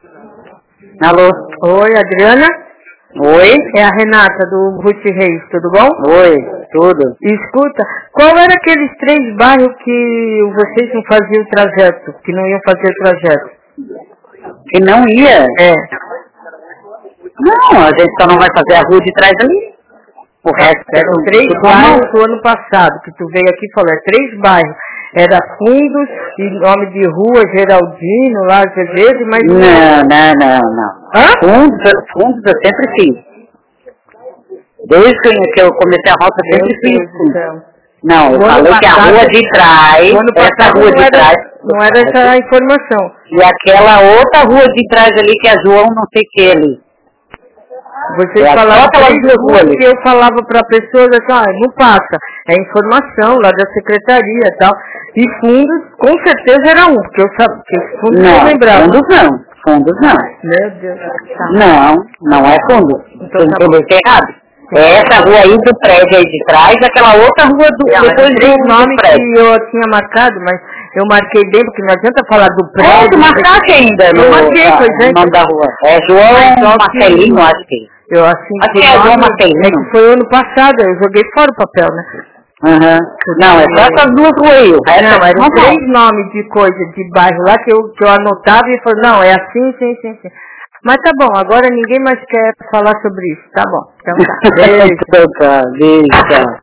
Alô? Oi, Adriana? Oi? É a Renata do Ruth Reis, tudo bom? Oi, tudo. Escuta, qual era aqueles 3 bairros que vocês não faziam o trajeto, que não iam fazer o trajeto? Que não ia? É. Não, a gente só não vai fazer a rua de trás ali. O resto Eram 3 bairros do ano passado, que tu veio aqui e falou, 3 bairros. Era Fundos, e nome de rua, Geraldino, lá, Azevedo, mas... Não. Hã? Fundos eu sempre fiz. Desde que eu comecei a rota, eu sempre fiz fundos. Não, eu falei que a rua de trás, essa rua de trás... Não era essa a informação. E aquela outra rua de trás ali, que é João não sei o que ali. Vocês falavam que eu falava para pessoas assim, não passa, é informação lá da secretaria e tal. E fundos, com certeza era um, porque eu sabia que fundos eu lembrava. Fundos não. Meu Deus. Tá. Não é fundos. Então Você entendeu errado. É essa rua aí do prédio aí de trás, aquela outra rua depois do nome prédio. Que eu tinha marcado, mas eu marquei bem, porque não adianta falar do prédio. Tu marcaste ainda no nome da rua. É João Marcelino, acho que. Acho que é João Marcelino. É que foi ano passado, eu joguei fora o papel, né? Não, é só essas 2 ruas aí. Não, eram 3 nomes de coisa, de bairro lá, que eu anotava e falei, não, é assim, sim. Mas tá bom, agora ninguém mais quer falar sobre isso, tá bom. Então tá. Beijo. Beijo.